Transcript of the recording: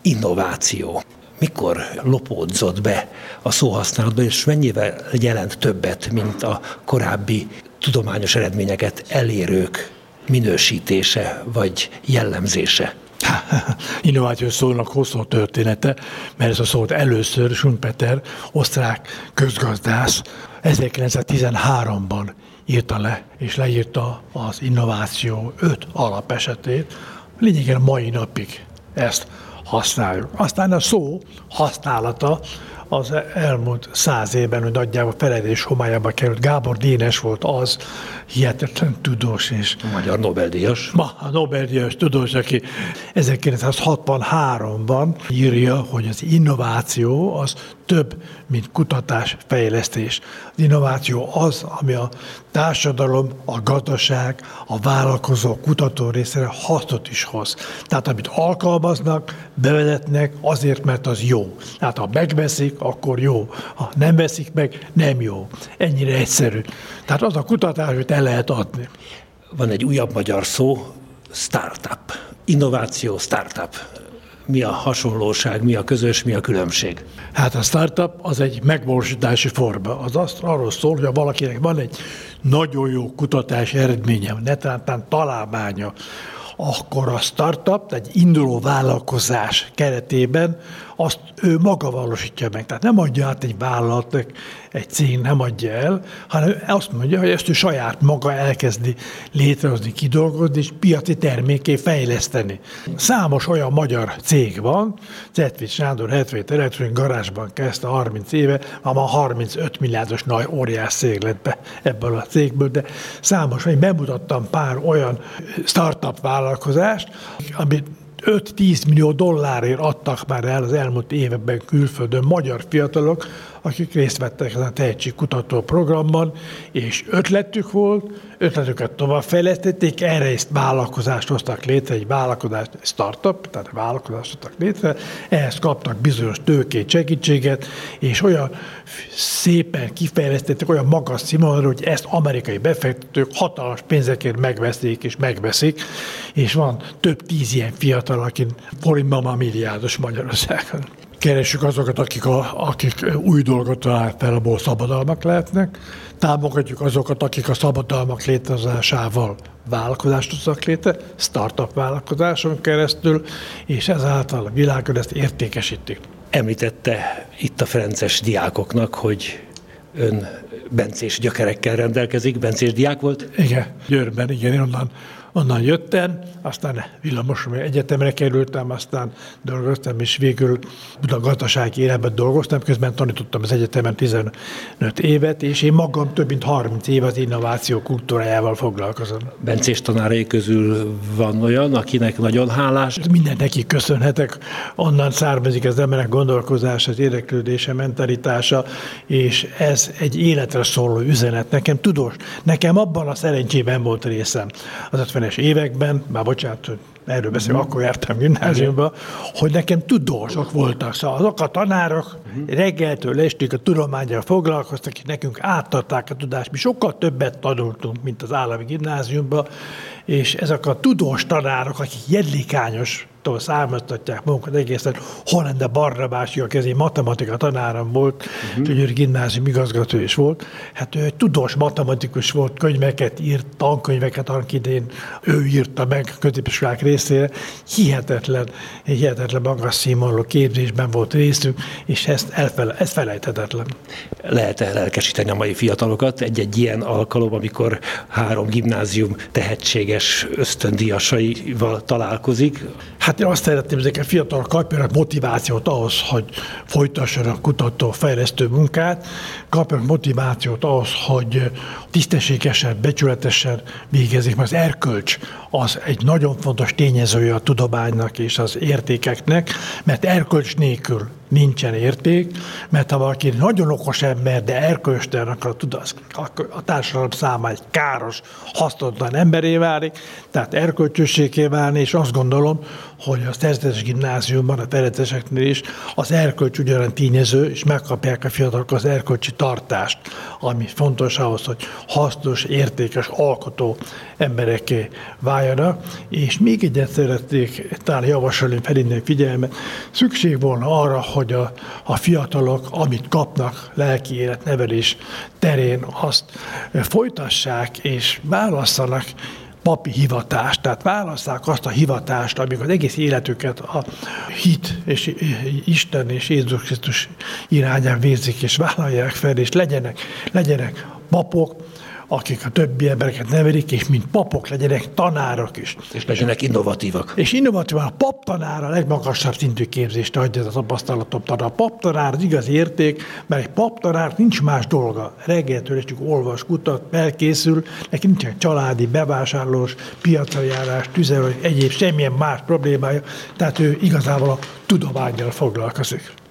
innováció mikor lopódzott be a szóhasználatba, és mennyivel jelent többet, mint a korábbi tudományos eredményeket elérők minősítése vagy jellemzése? Innovációs szónak hosszú története, mert ez a szót először Schumpeter, osztrák közgazdász 1913-ban írta le, és leírta az innováció 5 alapesetét. Lényegében mai napig ezt használjuk. Aztán a szó használata az elmúlt 100 évben, hogy nagyjából feledés homályába került. Gábor Dénes volt az, hihetetlen tudós és... A magyar Nobel-díjas. A Nobel-díjas tudós, aki 1963-ban írja, hogy az innováció az több, mint kutatás, fejlesztés. Az innováció az, ami a társadalom, a gazdaság, a vállalkozó, kutató részére hasznot is hoz. Tehát amit alkalmaznak, bevezetnek azért, mert az jó. Tehát ha megveszik, akkor jó. Ha nem veszik meg, nem jó. Ennyire egyszerű. Tehát az a kutatás, amit el lehet adni. Van egy újabb magyar szó, startup. Innováció, startup. Mi a hasonlóság, mi a közös, mi a különbség? Hát a startup az egy megvalósítási forma. Az arról szól, hogy valakinek van egy nagyon jó kutatási eredménye, netán találmánya, akkor a startup, egy induló vállalkozás keretében azt ő maga valósítja meg. Tehát nem adja át egy vállalatnak, egy cég nem adja el, hanem azt mondja, hogy ezt ő saját maga elkezdi létrehozni, kidolgozni, és piaci termékké fejleszteni. Számos olyan magyar cég van, Zetvics Sándor 77 elektronik garázsban kezdte 30 éve, ma 35 milliárdos nagy óriás cég lett be ebből a cégből, de számos, hogy bemutattam pár olyan startup vállalkozást, amit 5-10 millió dollárért adtak már el az elmúlt években külföldön magyar fiatalok, akik részt vettek ezen a tehetségkutató programban, és ötletük volt, ötletüket továbbfejlesztették, erre ezt vállalkozást hoztak létre, egy vállalkozást, egy startup, tehát vállalkozást hoztak létre, ehhez kaptak bizonyos tőkét, segítséget, és olyan szépen kifejlesztették, olyan magas színvonalra, hogy ezt amerikai befektetők hatalmas pénzekért megveszik és megveszik, és van több 10 ilyen fiatal, akin forintban van milliárdos Magyarországon. Keressük azokat, akik új dolgot találnak fel, abból szabadalmak lehetnek. Támogatjuk azokat, akik a szabadalmak létrehozásával vállalkozást hoznak létre, startup vállalkozáson keresztül, és ezáltal a világon ezt értékesítik. Említette itt a ferences diákoknak, hogy ön bencés gyökerekkel rendelkezik, bencés diák volt? Igen, Győrben, igen, én onnan jöttem, aztán Villamosumi Egyetemre kerültem, aztán dolgoztam, és végül a gazdasági életben dolgoztam, közben tanítottam az egyetemen 15 évet, és én magam több mint 30 év az innováció kultúrájával foglalkozom. Bencés tanárai közül van olyan, akinek nagyon hálás? Minden neki köszönhetek, onnan származik az emberek gondolkozása, az érdeklődése, mentalitása, és ez egy életre szóló üzenet. Nekem abban a szerencsében volt részem. Az 50-es években, már bocsánat, hogy erről beszélek, akkor jártam gimnáziumba, hogy nekem tudósok voltak. Szóval azok a tanárok reggeltől estig a tudománnyal foglalkoztak, és nekünk átadták a tudást. Mi sokkal többet tanultunk, mint az állami gimnáziumban, és ezek a tudós tanárok, akik Jedlikányostól származtatják magukat egészen, Hollande Barnabási, aki egy matematika tanárom volt, Győri gimnázium igazgató is volt, hát ő tudós matematikus volt, könyveket írt, tankönyveket annak idején ő írta meg középiskolák részére, hihetetlen magas színvonalú képzésben volt részünk, és ez felejthetetlen. Lehet-e lelkesíteni a mai fiatalokat egy ilyen alkalom, amikor 3 gimnázium tehetséges ösztöndíjasaival találkozik? Hát én azt szeretném, hogy ezek a fiatalok kapjanak motivációt ahhoz, hogy folytassanak kutató, fejlesztő munkát, kapjanak motivációt ahhoz, hogy tisztességesen, becsületesen végezik, mert az erkölcs az egy nagyon fontos tényezője a tudománynak és az értékeknek, mert erkölcs nélkül nincsen érték, mert ha valaki nagyon okos ember, de erkölcstelen, akkor a társadalom számára egy káros, haszontalan emberé válik, tehát erkölcsösségé válni, és azt gondolom, hogy a szerzetes gimnáziumban, a ferenceseknél is az erkölcs ugyanolyan tényező, és megkapják a fiatalok az erkölcsi tartást, ami fontos ahhoz, hogy hasznos, értékes, alkotó emberekké váljanak. És még egyet szeretnék talán javasolni Ferinek figyelmet. Szükség volna arra, hogy a fiatalok, amit kapnak lelki életnevelés terén, azt folytassák és válasszanak papi hivatást, tehát válasszák azt a hivatást, amikor az egész életüket a hit és Isten és Jézus Krisztus irányán végzik, és vállalják fel, és legyenek papok, akik a többi embereket nevelik, és mint papok legyenek tanárok is. És legyenek innovatívak. És innovatívan a paptanár a legmagasabb szintű képzést adja, ez a tapasztalatom. Tehát a paptanár az igazi érték, mert egy paptanár nincs más dolga. Reggeltől csak olvas, kutat, felkészül, neki nincsen családi, bevásárlós, piacra járás, tüzelő, egyéb semmilyen más problémája. Tehát ő igazából a tudománnyal foglalkozik.